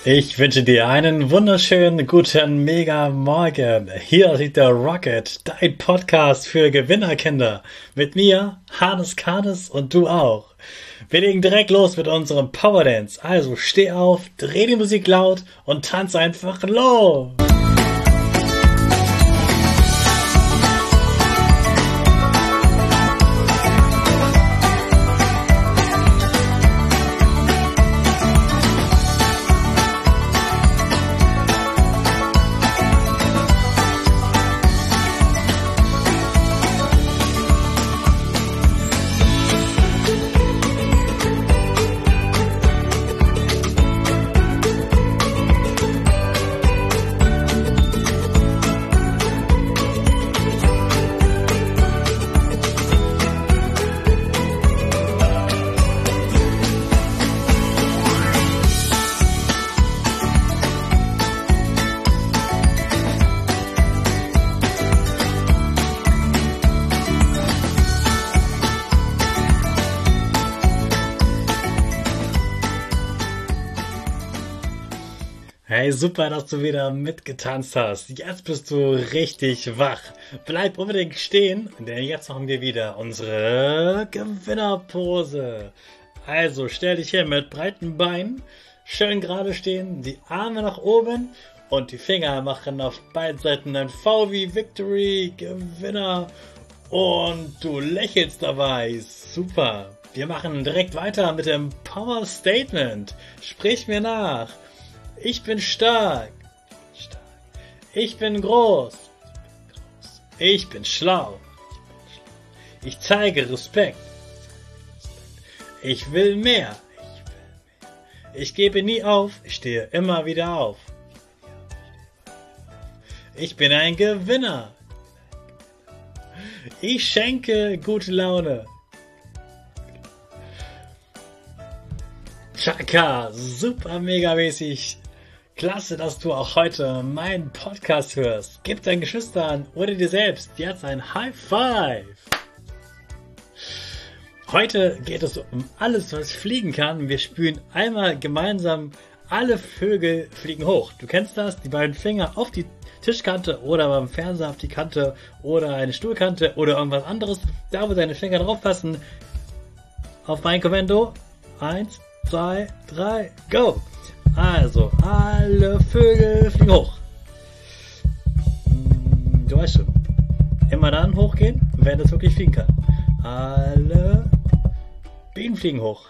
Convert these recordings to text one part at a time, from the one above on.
Ich wünsche dir einen wunderschönen guten Mega-Morgen. Hier sieht der Rocket, dein Podcast für Gewinnerkinder. Mit mir, Hannes Karnes und du auch. Wir legen direkt los mit unserem Power Dance. Also steh auf, dreh die Musik laut und tanz einfach los. Hey, super, dass du wieder mitgetanzt hast. Jetzt bist du richtig wach. Bleib unbedingt stehen, denn jetzt machen wir wieder unsere Gewinnerpose. Also stell dich hin mit breiten Beinen, schön gerade stehen, die Arme nach oben und die Finger machen auf beiden Seiten ein V wie Victory, Gewinner, und du lächelst dabei. Super. Wir machen direkt weiter mit dem Power Statement. Sprich mir nach. Ich bin stark. Ich bin groß. Ich bin schlau. Ich zeige Respekt. Ich will mehr. Ich gebe nie auf. Ich stehe immer wieder auf. Ich bin ein Gewinner. Ich schenke gute Laune. Chaka, super mega mäßig. Klasse, dass du auch heute meinen Podcast hörst. Gib deinen Geschwistern oder dir selbst jetzt ein High Five. Heute geht es um alles, was fliegen kann. Wir spülen einmal gemeinsam, alle Vögel fliegen hoch. Du kennst das, die beiden Finger auf die Tischkante oder beim Fernseher auf die Kante oder eine Stuhlkante oder irgendwas anderes. Da, wo deine Finger drauf passen. Auf mein Kommando. 1, 2, 3, go! Also, alle Vögel fliegen hoch. Du weißt schon. Immer dann hochgehen, wenn es wirklich fliegen kann. Alle Bienen fliegen hoch.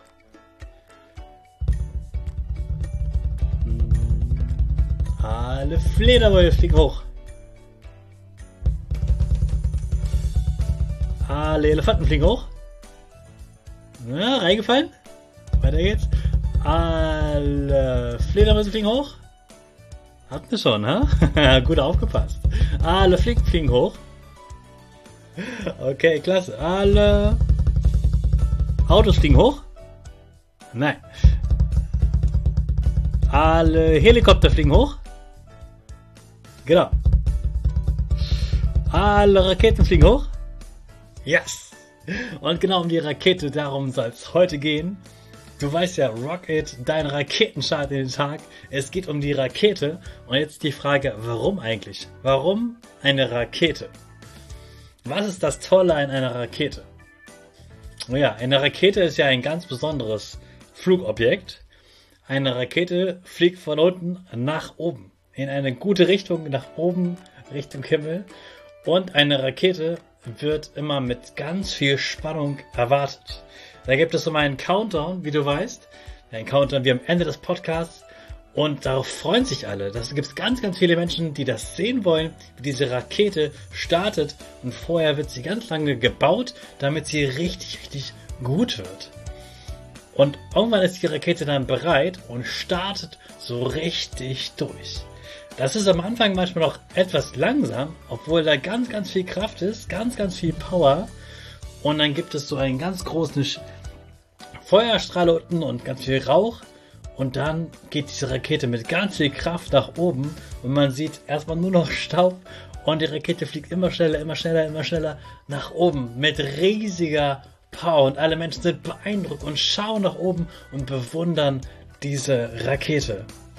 Alle Fledermäuse fliegen hoch. Alle Elefanten fliegen hoch. Ja, reingefallen. Weiter geht's. Alle Fledermäuse fliegen hoch. Habt ihr schon, ha? Gut aufgepasst. Alle Fliegen fliegen hoch. Okay, klasse. Alle Autos fliegen hoch. Nein. Alle Helikopter fliegen hoch. Genau. Alle Raketen fliegen hoch. Yes. Und genau um die Rakete, darum soll es heute gehen. Du weißt ja, Rocket, dein Raketenstart in den Tag. Es geht um die Rakete. Und jetzt die Frage, warum eigentlich? Warum eine Rakete? Was ist das Tolle an einer Rakete? Naja, eine Rakete ist ja ein ganz besonderes Flugobjekt. Eine Rakete fliegt von unten nach oben. In eine gute Richtung, nach oben, Richtung Himmel. Und eine Rakete wird immer mit ganz viel Spannung erwartet. Da gibt es immer einen Countdown, wie du weißt. Einen Countdown wie am Ende des Podcasts. Und darauf freuen sich alle. Da gibt es ganz, ganz viele Menschen, die das sehen wollen, wie diese Rakete startet. Und vorher wird sie ganz lange gebaut, damit sie richtig, richtig gut wird. Und irgendwann ist die Rakete dann bereit und startet so richtig durch. Das ist am Anfang manchmal noch etwas langsam, obwohl da ganz, ganz viel Kraft ist, ganz, ganz viel Power. Und dann gibt es so einen ganz großen Feuerstrahl unten und ganz viel Rauch. Und dann geht diese Rakete mit ganz viel Kraft nach oben. Und man sieht erstmal nur noch Staub. Und die Rakete fliegt immer schneller, immer schneller, immer schneller nach oben. Mit riesiger Power. Und alle Menschen sind beeindruckt und schauen nach oben und bewundern diese Rakete.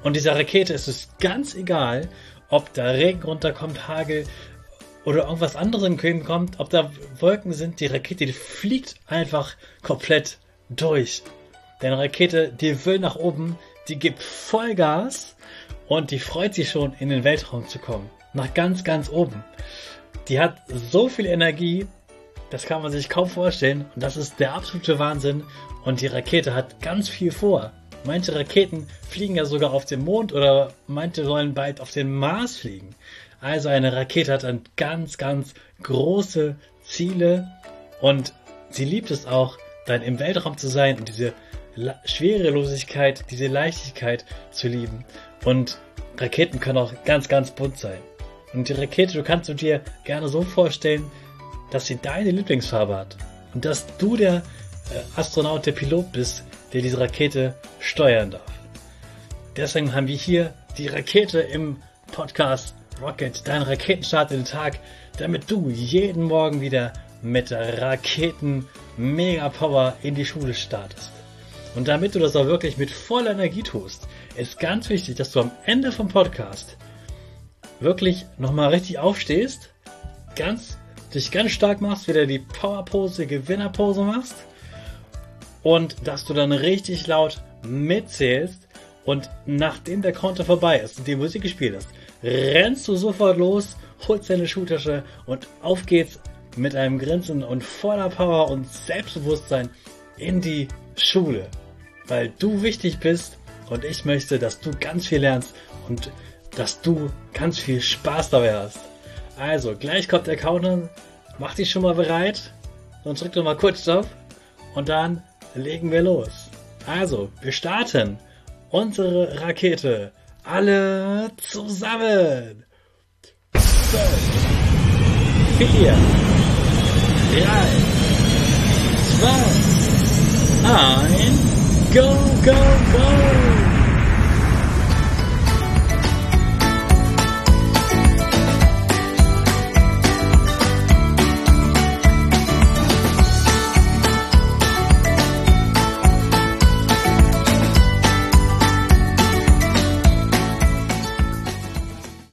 Und dieser Rakete ist es ganz egal, ob da Regen runterkommt, Hagel oder irgendwas anderes entgegenkommt, ob da Wolken sind. Die Rakete, die fliegt einfach komplett durch. Denn eine Rakete, die will nach oben, die gibt Vollgas und die freut sich schon, in den Weltraum zu kommen. Nach ganz, ganz oben. Die hat so viel Energie, das kann man sich kaum vorstellen. Und das ist der absolute Wahnsinn. Und die Rakete hat ganz viel vor. Manche Raketen fliegen ja sogar auf den Mond oder manche sollen bald auf den Mars fliegen. Also eine Rakete hat dann ganz, ganz große Ziele und sie liebt es auch, dann im Weltraum zu sein und diese Schwerelosigkeit, diese Leichtigkeit zu lieben. Und Raketen können auch ganz, ganz bunt sein. Und die Rakete, du kannst dir gerne so vorstellen, dass sie deine Lieblingsfarbe hat. Und dass du der Astronaut, der Pilot bist, der diese Rakete steuern darf. Deswegen haben wir hier die Rakete im Podcast Rocket, dein Raketenstart in den Tag, damit du jeden Morgen wieder mit Raketen-Mega-Power in die Schule startest. Und damit du das auch wirklich mit voller Energie tust, ist ganz wichtig, dass du am Ende vom Podcast wirklich nochmal richtig aufstehst, dich ganz stark machst, wieder die Powerpose, Gewinnerpose machst und dass du dann richtig laut mitzählst und nachdem der Counter vorbei ist und die Musik gespielt ist, rennst du sofort los, holst deine Schultasche und auf geht's mit einem Grinsen und voller Power und Selbstbewusstsein in die Schule, weil du wichtig bist und ich möchte, dass du ganz viel lernst und dass du ganz viel Spaß dabei hast. Also, gleich kommt der Countdown, mach dich schon mal bereit und drück doch mal kurz drauf und dann legen wir los. Also, wir starten unsere Rakete. Alle zusammen. 5, 4, 3, 2, 1, go, go, go!